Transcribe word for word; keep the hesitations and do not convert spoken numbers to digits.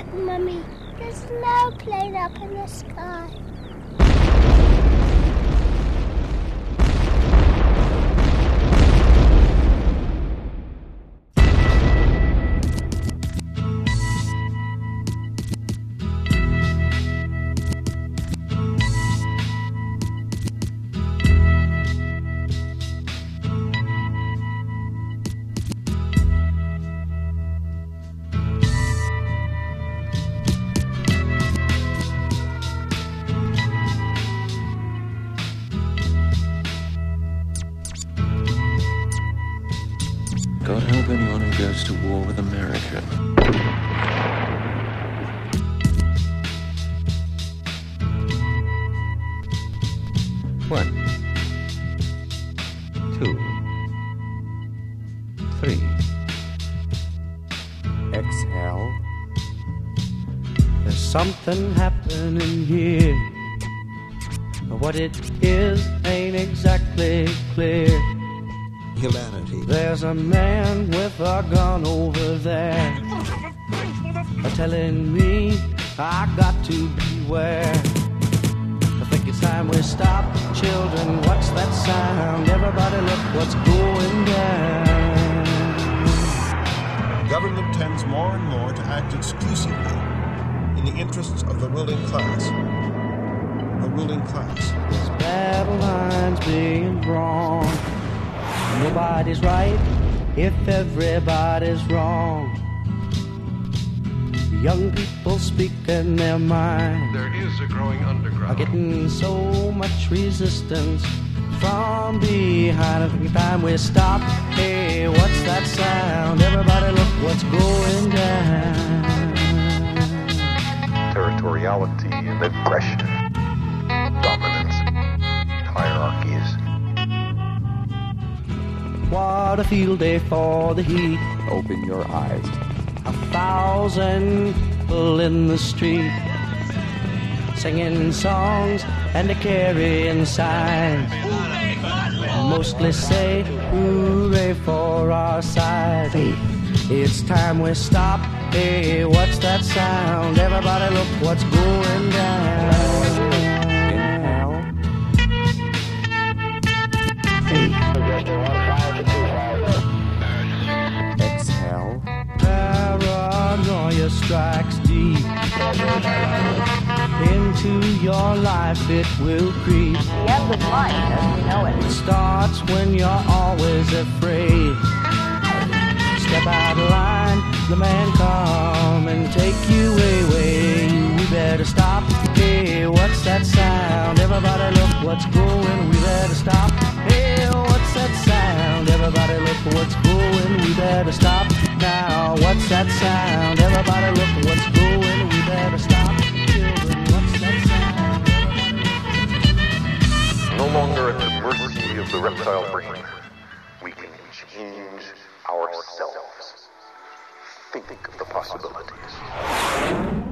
Look, Mummy, there's no plane up in the sky. God help anyone who goes to war with America. One, two, three. Exhale. There's something happening here, but what it is ain't exactly clear. Humanity. There's a man with a gun over there, telling me I got to beware. I think it's time we stop. Children, what's that sound? Everybody look what's going down. Government tends more and more to act exclusively in the interests of the ruling class. The ruling class. There's battle lines being drawn. Nobody's right if everybody's wrong. Young people speaking their mind. There is a growing underground. Are getting so much resistance from behind. I think it's time we stop. Hey, what's that sound? Everybody look what's going down. Territoriality and aggression, dominance, hierarchies. What a field day for the heat. Open your eyes. A thousand people in the street, singing songs and a carrying signs. Mostly say hooray for our side. Hey, it's time we stop. Hey, what's that sound? Everybody look what's going down. Inhale. Hey. Exhale. Paranoia strikes deep into your life, it will creep. The end of life as we know it. It starts when you're always afraid. Step out of line, the man come and take you away. We better stop. Hey, what's that sound? Everybody look what's going. We better stop. Hey, what's that sound? Everybody look what's going. We better stop now. What's that sound? Everybody look what's going. We better stop. Children, what's that sound? No longer at the mercy of the reptile brain, we can change ourselves. Think of the possibilities.